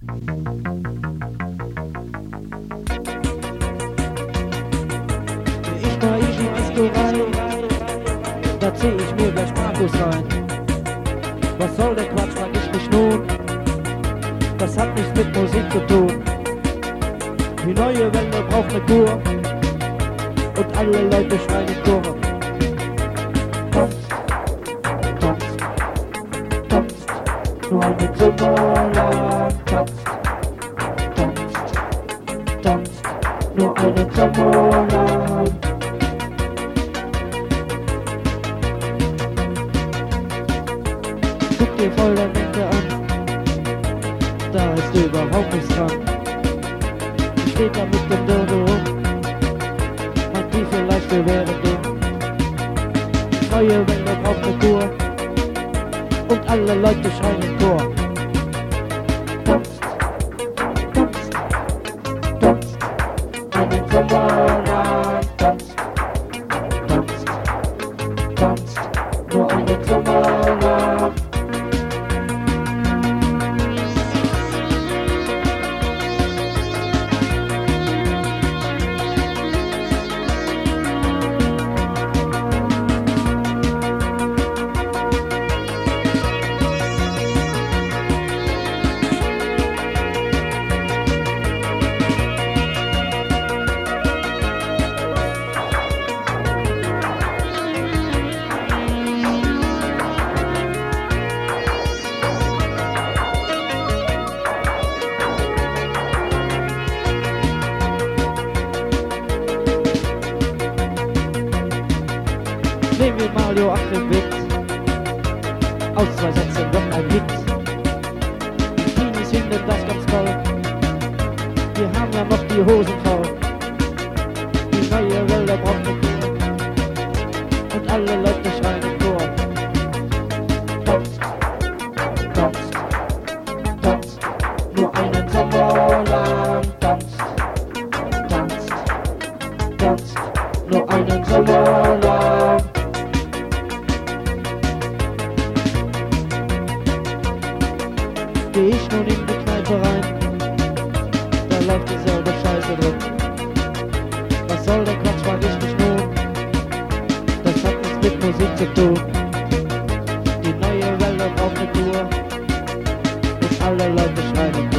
Ich du rein, da zieh ich mir gleich Markus rein. Was soll der Quatsch, frag ich mich nun, das hat nichts mit Musik zu tun. Die neue Welle braucht ne Kur und alle Leute schreien in Chor. Tanzt, tanzt, tanzt, nur eine Sommerland. Tanzt, tanzt, tanzt, nur eine Sommerland. Guck dir Vollernde an, da ist überhaupt nichts dran. Steht da mit dem Dirndl rum, meint die vielleicht, wir wären dumm. Neue Welle braucht ne Kur und alle Leute schreien im Chor. Tanzt, tanzt, tanzt, einen Sommerland. Tanzt, tanzt, tanzt, nur einen Sommerland. Nehmen wir Mario Achim Witt, aus 2 Sätzen wird ein Hit. Die Teenies finden das ganz toll, wir haben ja noch die Hosen voll. Die neue Welle braucht ne Kur und alle Leute schreien im Chor. Tanzt, tanzt, tanzt, nur einen Sommerland. Tanzt, tanzt, tanzt, nur einen Sommerland. Geh ich nun in die Kneipe rein, da läuft dieselbe Scheiße drin. Was soll der Quatsch, frag ich mich nun, das hat nichts mit Musik zu tun. Die neue Welle braucht ne Kur und alle Leute schreien.